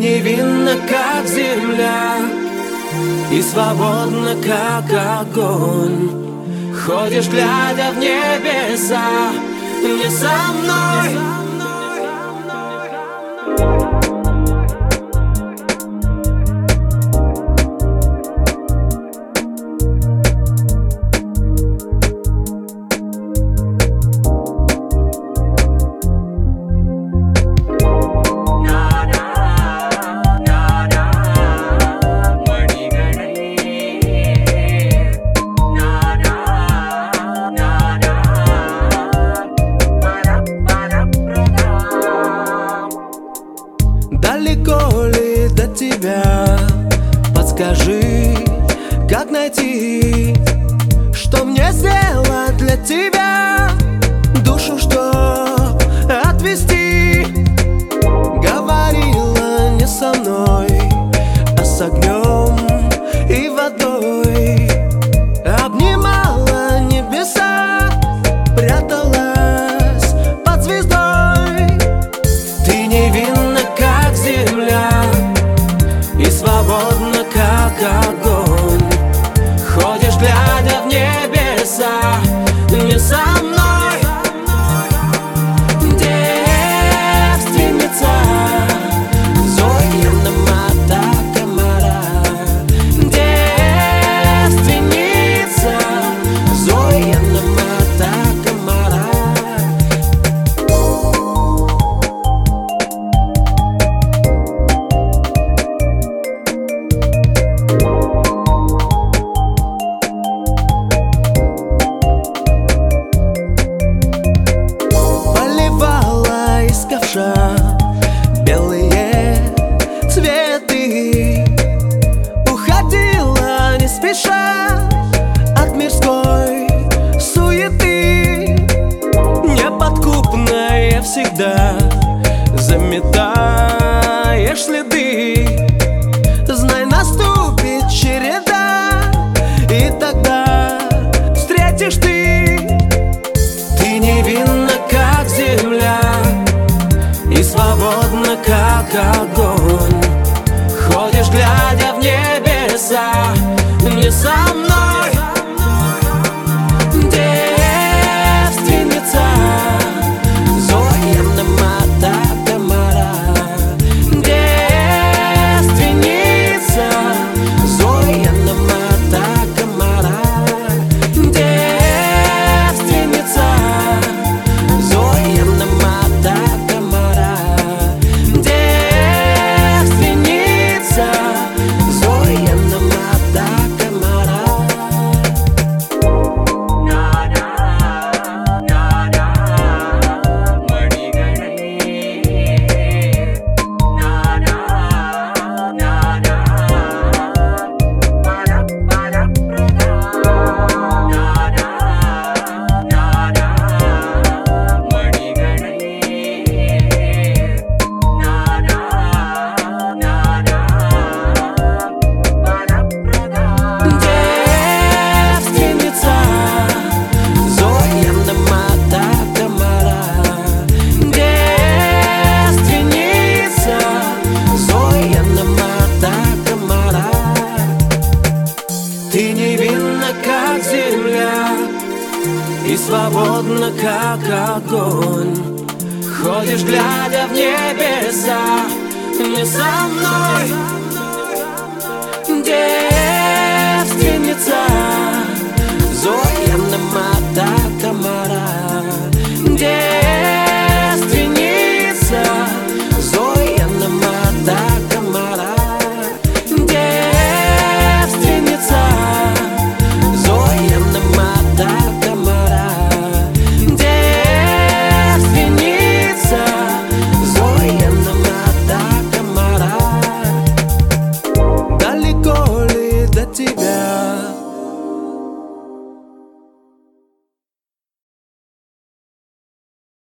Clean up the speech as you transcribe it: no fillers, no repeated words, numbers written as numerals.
невинна, как земля, и свободна, как огонь. Ходишь, глядя в небеса, не со мной. Далеко ли до тебя? Подскажи, как найти, что мне сделать для тебя, душу, что отвести. Говорила не со мной, а с огнем и водой. Обнимала небеса, пряталась под звездой. Ты невинна, как земля, и свободна, как огонь. Ходишь, глядя в небеса, не со мной. Девственница Зоя Мата Камара. Девственница Зоя Мата Камара. Белые цветы, уходила не спеша от мирской суеты. Неподкупная всегда заметаешь следы. Знай, наступит череда, и тогда встретишь ты. Ты невинна, как земля, и свободна, как огонь. Ходишь, глядя в небеса, не со мной. Девственница Зоя Мата Камара. Девственница Зоя Мата Камара. Девственница Зоя Мата Камара. Девственница Зоя Мата Камара. Ты невинна, как земля, и свободна, как огонь. Ходишь, глядя в небеса, не со мной.